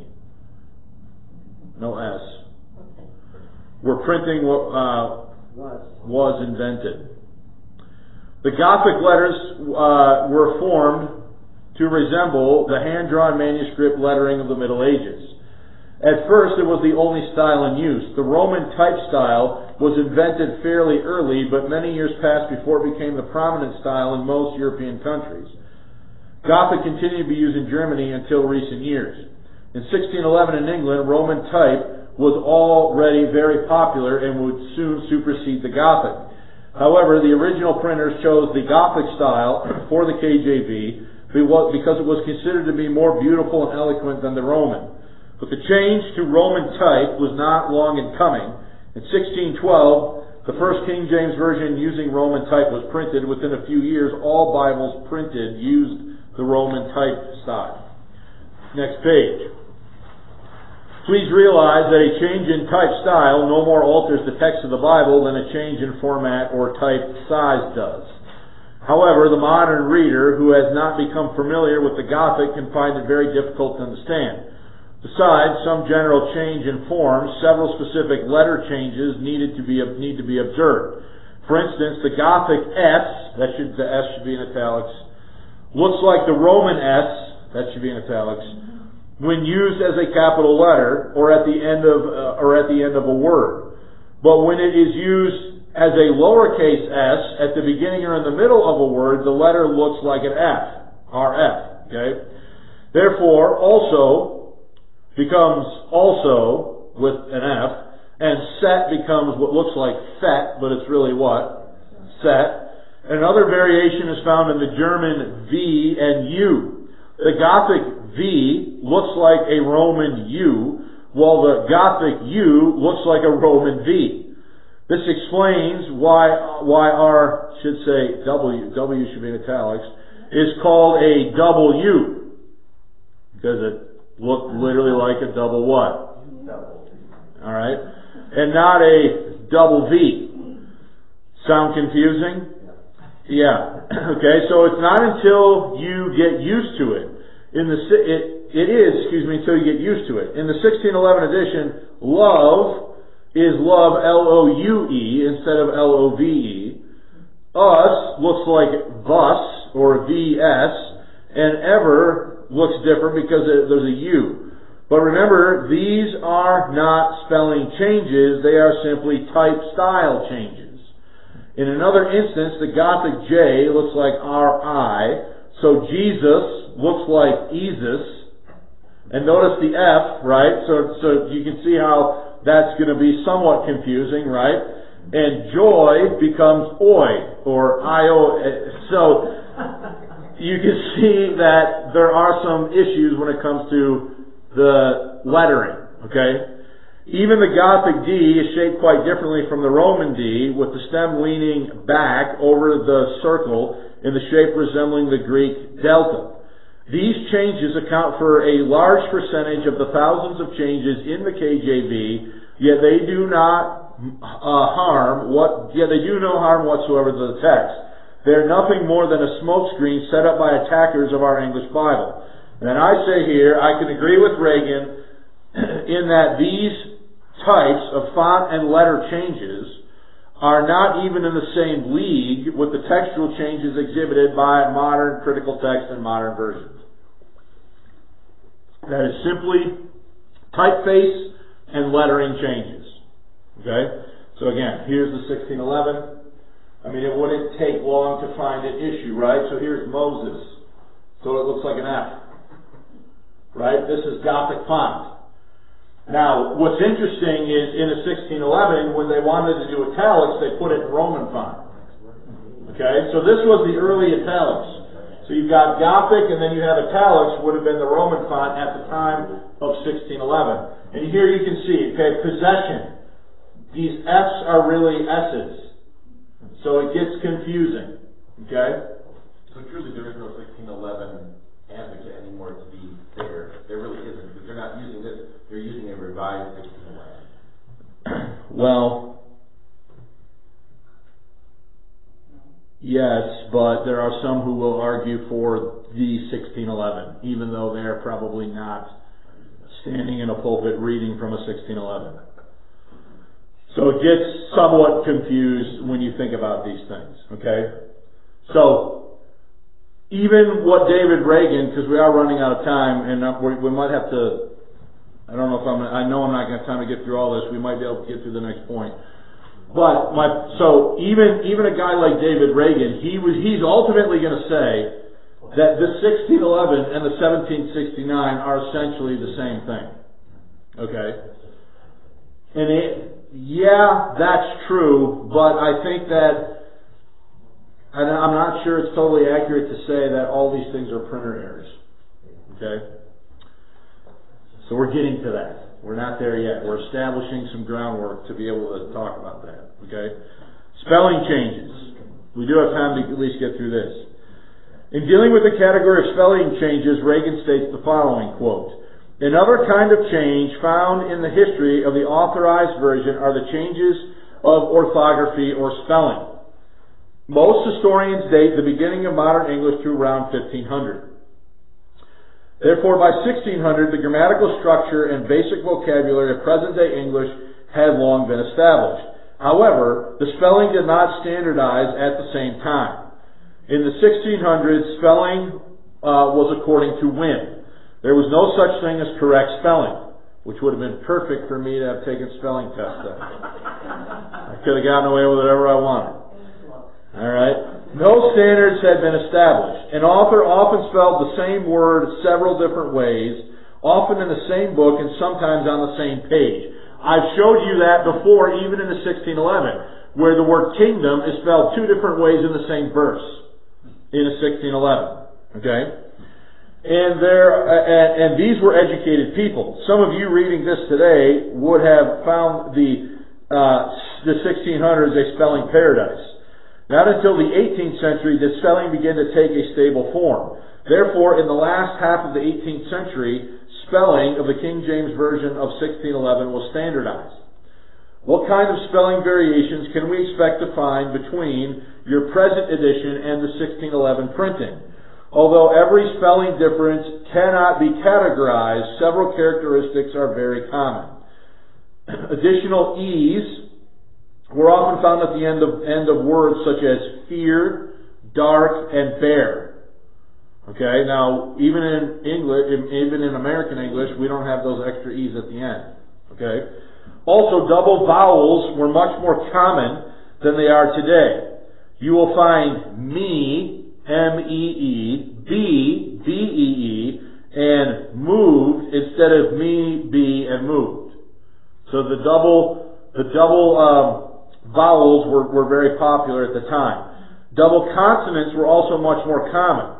no S, where printing was invented. The Gothic letters were formed to resemble the hand-drawn manuscript lettering of the Middle Ages. At first, it was the only style in use. The Roman type style was invented fairly early, but many years passed before it became the prominent style in most European countries. Gothic continued to be used in Germany until recent years. In 1611 in England, Roman type was already very popular and would soon supersede the Gothic. However, the original printers chose the Gothic style for the KJV because it was considered to be more beautiful and eloquent than the Roman. But the change to Roman type was not long in coming. In 1612, the first King James Version using Roman type was printed. Within a few years, all Bibles printed used the Roman type style. Next page. Please realize that a change in type style no more alters the text of the Bible than a change in format or type size does. However, the modern reader who has not become familiar with the Gothic can find it very difficult to understand. Besides some general change in form, several specific letter changes need to be observed. For instance, the Gothic S, the S should be in italics, looks like the Roman S, that should be in italics, when used as a capital letter or at the end of a word. But when it is used as a lowercase s at the beginning or in the middle of a word, the letter looks like an F, RF. Okay? Therefore, also becomes also with an F, and set becomes what looks like fet, but it's really what? Set. Another variation is found in the German V and U. The Gothic V looks like a Roman U, while the Gothic U looks like a Roman V. This explains why our, should say W should be in italics, is called a double U. Because it looked literally like a double what? Alright? And not a double V. Sound confusing? Yeah. Okay, so it's not until you get used to it. Until you get used to it. In the 1611 edition, love is love, L-O-U-E, instead of L-O-V-E. Us looks like thus, or V-S, and ever looks different because there's a U. But remember, these are not spelling changes, they are simply type style changes. In another instance, the Gothic J looks like R-I, so Jesus looks like Jesus. And notice the F, right? So you can see how that's going to be somewhat confusing, right? And joy becomes oi, or I-O. So you can see that there are some issues when it comes to the lettering, okay? Even the Gothic D is shaped quite differently from the Roman D, with the stem leaning back over the circle in the shape resembling the Greek delta. These changes account for a large percentage of the thousands of changes in the KJV, yet they do no harm whatsoever to the text. They are nothing more than a smokescreen set up by attackers of our English Bible. And I say here, I can agree with Reagan in that these types of font and letter changes are not even in the same league with the textual changes exhibited by modern critical text and modern versions. That is simply typeface and lettering changes. Okay? So again, here's the 1611. I mean, it wouldn't take long to find an issue, right? So here's Moses. So it looks like an F. Right? This is Gothic font. Now, what's interesting is in a 1611, when they wanted to do italics, they put it in Roman font. Okay? So this was the early italics. So you've got Gothic and then you have italics, would have been the Roman font at the time of 1611. And here you can see, okay, possession. These F's are really S's. So it gets confusing. Okay? So truly there is no 1611 advocate anymore to be fair. There really isn't, because they're not using this, they're using a revised 1611. Well, yes, but there are some who will argue for the 1611, even though they're probably not standing in a pulpit reading from a 1611. So it gets somewhat confused when you think about these things, okay? So, even what David Reagan, because we are running out of time, and we might have to, I know I'm not going to have time to get through all this, we might be able to get through the next point. But, so even a guy like David Reagan, he's ultimately going to say that the 1611 and the 1769 are essentially the same thing. Okay? And yeah, that's true, but I think that I'm not sure it's totally accurate to say that all these things are printer errors. Okay? So we're getting to that. We're not there yet. We're establishing some groundwork to be able to talk about that. Okay? Spelling changes. We do have time to at least get through this. In dealing with the category of spelling changes, Reagan states the following, quote, "Another kind of change found in the history of the authorized version are the changes of orthography or spelling. Most historians date the beginning of modern English to around 1500. Therefore, by 1600, the grammatical structure and basic vocabulary of present-day English had long been established. However, the spelling did not standardize at the same time. In the 1600s, spelling was according to whim. There was no such thing as correct spelling, which would have been perfect for me to have taken spelling tests then. I could have gotten away with whatever I wanted. Alright? No standards had been established. An author often spelled the same word several different ways, often in the same book and sometimes on the same page. I've showed you that before, even in the 1611, where the word kingdom is spelled two different ways in the same verse in a 1611. Okay? And these were educated people. Some of you reading this today would have found the 1600s a spelling paradise. Not until the 18th century did spelling begin to take a stable form. Therefore, in the last half of the 18th century, spelling of the King James Version of 1611 was standardized. What kind of spelling variations can we expect to find between your present edition and the 1611 printing? Although every spelling difference cannot be categorized, several characteristics are very common. Additional E's were often found at the end of words such as fear, dark, and bear. Okay, now even in English, even in American English, we don't have those extra E's at the end. Okay. Also, double vowels were much more common than they are today. You will find me, M-E-E, be, B-E-E, and moved instead of me, be, and moved. So the double vowels were very popular at the time. Double consonants were also much more common.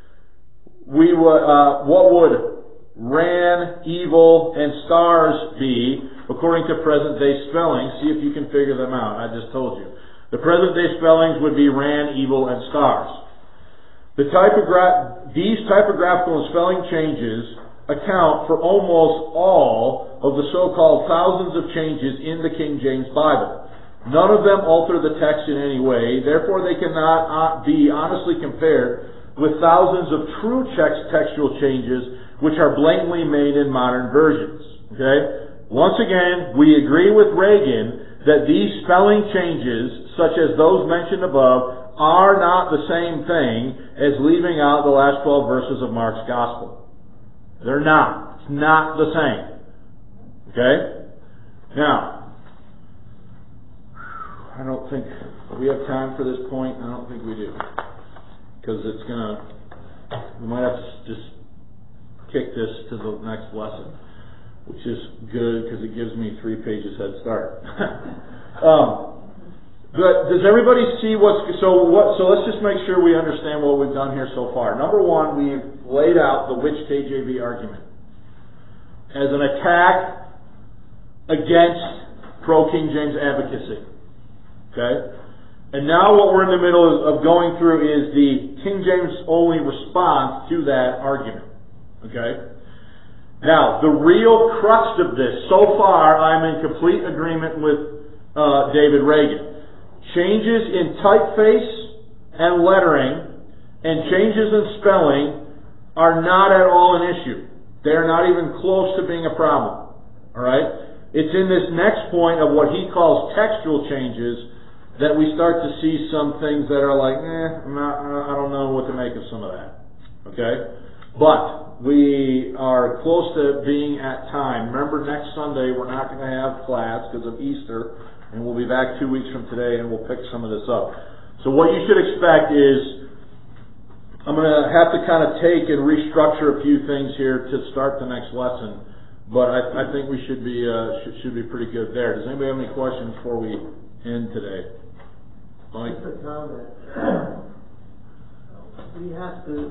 What would ran, evil, and stars be according to present day spelling? See if you can figure them out. I just told you. The present day spellings would be ran, evil, and stars. These typographical and spelling changes account for almost all of the so-called thousands of changes in the King James Bible. None of them alter the text in any way, therefore they cannot be honestly compared with thousands of true textual changes which are blatantly made in modern versions. Okay? Once again, we agree with Reagan that these spelling changes, such as those mentioned above, are not the same thing as leaving out the last 12 verses of Mark's Gospel. They're not. It's not the same. Okay? Now, I don't think we have time for this point. I don't think we do. Because we might have to just kick this to the next lesson, which is good because it gives me 3 pages head start. But does everybody see so let's just make sure we understand what we've done here so far. Number one, we've laid out the which KJV argument as an attack against pro-King James advocacy. Okay? And now what we're in the middle of going through is the King James only response to that argument. Okay? Now, the real crux of this, so far I'm in complete agreement with David Reagan. Changes in typeface and lettering and changes in spelling are not at all an issue. They're not even close to being a problem. Alright? It's in this next point of what he calls textual changes that we start to see some things that are like, I don't know what to make of some of that. Okay? But we are close to being at time. Remember, next Sunday we're not going to have class because of Easter, and we'll be back 2 weeks from today and we'll pick some of this up. So what you should expect is I'm going to have to kind of take and restructure a few things here to start the next lesson, but I think we should be pretty good there. Does anybody have any questions before we end today? Mike? Just a comment. We have to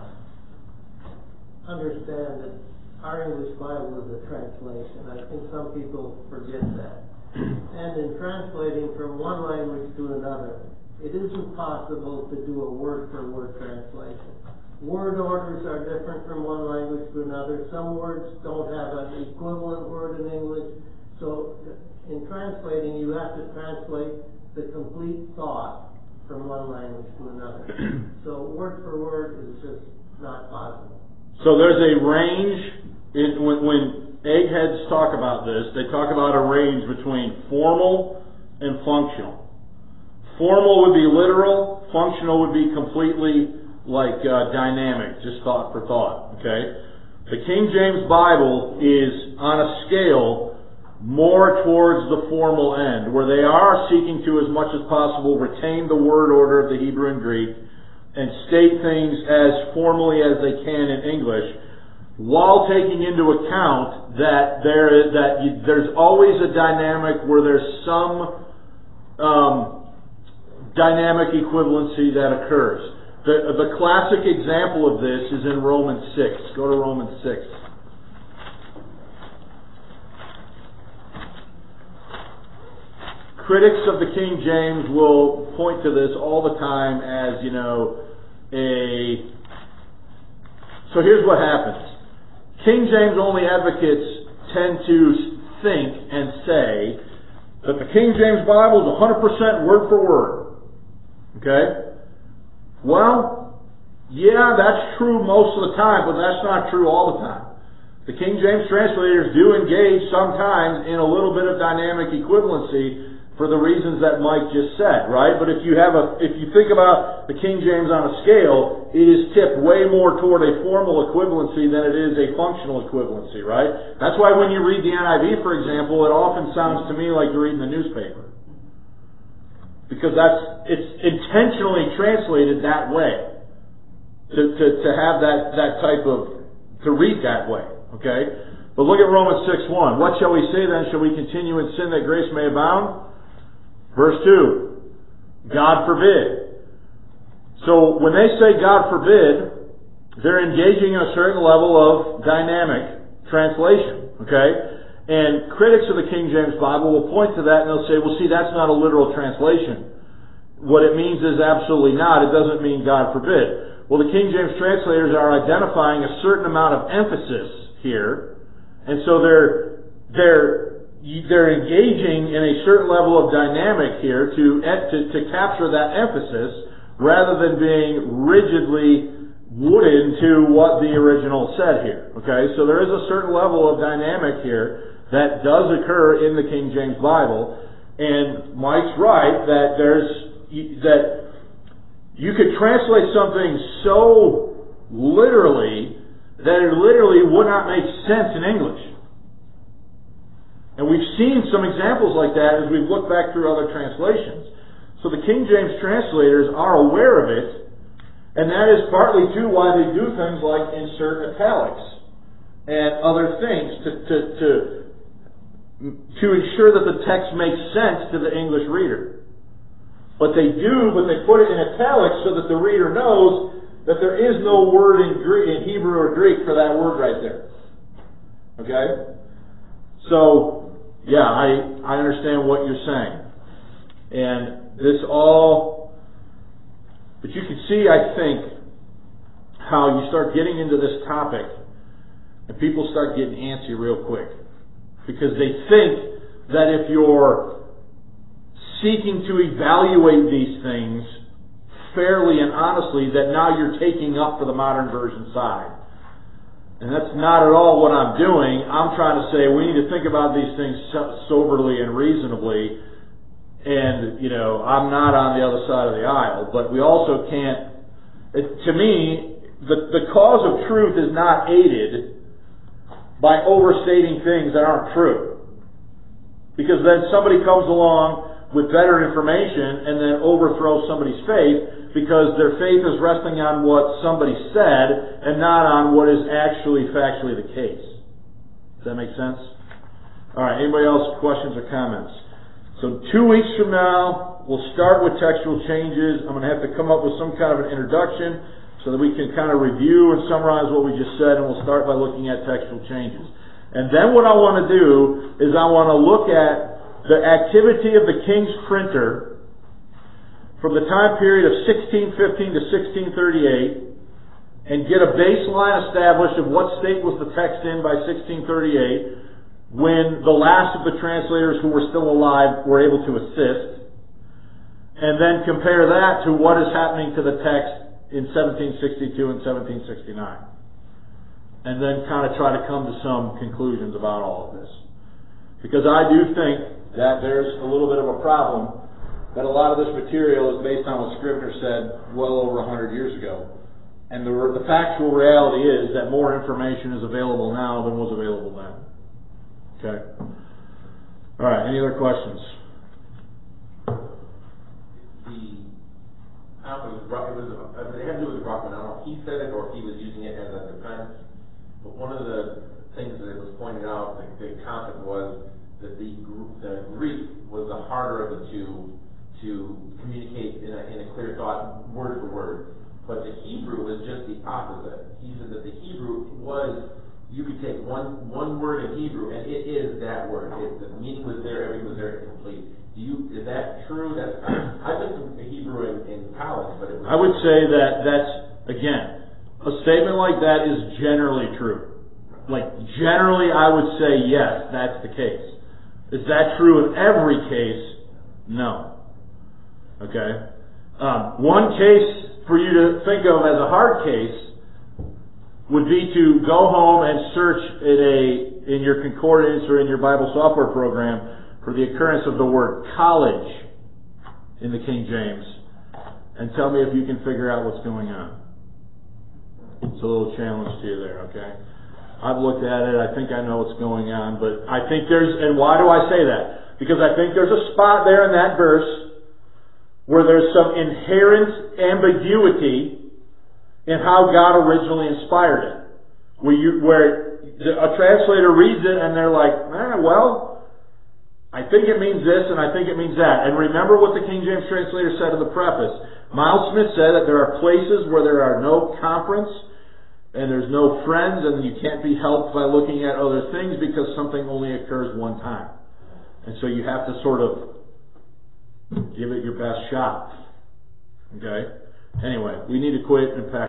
understand that our English Bible is a translation. I think some people forget that. And in translating from one language to another, it isn't possible to do a word-for-word translation. Word orders are different from one language to another. Some words don't have an equivalent word in English. So in translating, you have to translate the complete thought from one language to another. So word for word is just not possible. So there's a range when eggheads talk about this, they talk about a range between formal and functional. Formal would be literal, functional would be completely dynamic, just thought for thought. Okay? The King James Bible is on a scale more towards the formal end, where they are seeking to, as much as possible, retain the word order of the Hebrew and Greek, and state things as formally as they can in English, while taking into account that there's always a dynamic where there's some dynamic equivalency that occurs. The classic example of this is in Romans 6. Go to Romans 6. Critics of the King James will point to this all the time as, So here's what happens. King James only advocates tend to think and say that the King James Bible is 100% word for word. Okay? Well, yeah, that's true most of the time, but that's not true all the time. The King James translators do engage sometimes in a little bit of dynamic equivalency for the reasons that Mike just said, right? But if you think about the King James on a scale, it is tipped way more toward a formal equivalency than it is a functional equivalency, right? That's why when you read the NIV, for example, it often sounds to me like you're reading the newspaper. Because it's intentionally translated that way. To have that type of, to read that way, okay? But look at Romans 6:1. What shall we say then? Shall we continue in sin that grace may abound? Verse 2, God forbid. So when they say God forbid, they're engaging in a certain level of dynamic translation, okay? And critics of the King James Bible will point to that and they'll say, well, see, that's not a literal translation. What it means is absolutely not. It doesn't mean God forbid. Well, the King James translators are identifying a certain amount of emphasis here, and so they're engaging in a certain level of dynamic here to capture that emphasis rather than being rigidly wooden to what the original said here. Okay, so there is a certain level of dynamic here that does occur in the King James Bible, and Mike's right that you could translate something so literally that it literally would not make sense in English. And we've seen some examples like that as we've looked back through other translations. So the King James translators are aware of it, and that is partly too why they do things like insert italics and other things to ensure that the text makes sense to the English reader. But they put it in italics so that the reader knows that there is no word in Hebrew or Greek for that word right there. Okay? So, yeah, I understand what you're saying. And but you can see, I think, how you start getting into this topic and people start getting antsy real quick. Because they think that if you're seeking to evaluate these things fairly and honestly, that now you're taking up for the modern version side. And that's not at all what I'm doing. I'm trying to say we need to think about these things soberly and reasonably. And, I'm not on the other side of the aisle. But we also can't... To me, the cause of truth is not aided by overstating things that aren't true. Because then somebody comes along with better information and then overthrows somebody's faith, because their faith is resting on what somebody said and not on what is actually factually the case. Does that make sense? All right, anybody else, questions or comments? So 2 weeks from now, we'll start with textual changes. I'm going to have to come up with some kind of an introduction so that we can kind of review and summarize what we just said, and we'll start by looking at textual changes. And then what I want to do is I want to look at the activity of the King's printer from the time period of 1615 to 1638, and get a baseline established of what state was the text in by 1638, when the last of the translators who were still alive were able to assist, and then compare that to what is happening to the text in 1762 and 1769. And then kind of try to come to some conclusions about all of this. Because I do think that there's a little bit of a problem that a lot of this material is based on what Scrivener said well over 100 years ago. And the factual reality is that more information is available now than was available then. Okay? All right, any other questions? I don't know, it had to do with Ruckman. I don't know if he said it or if he was using it as a defense. But one of the things that was pointed out, the concept was that the Greek was the harder of the two to communicate in a clear thought, word for word. But the Hebrew was just the opposite. He said that the Hebrew was, you could take one word in Hebrew and it is that word. The meaning was there, everything was there, complete. Is that true? I took some Hebrew in college, but it was... I would say that's, again, a statement like that is generally true. Like, generally I would say yes, that's the case. Is that true in every case? No. Okay? One case for you to think of as a hard case would be to go home and search in your concordance or in your Bible software program for the occurrence of the word college in the King James and tell me if you can figure out what's going on. It's a little challenge to you there, okay? I've looked at it, I think I know what's going on, but I think and why do I say that? Because I think there's a spot there in that verse where there's some inherent ambiguity in how God originally inspired it. Where a translator reads it and they're like, well, I think it means this and I think it means that. And remember what the King James translator said in the preface. Miles Smith said that there are places where there are no conference and there's no friends and you can't be helped by looking at other things because something only occurs one time. And so you have to sort of give it your best shot. Okay? Anyway, we need to quit and pack.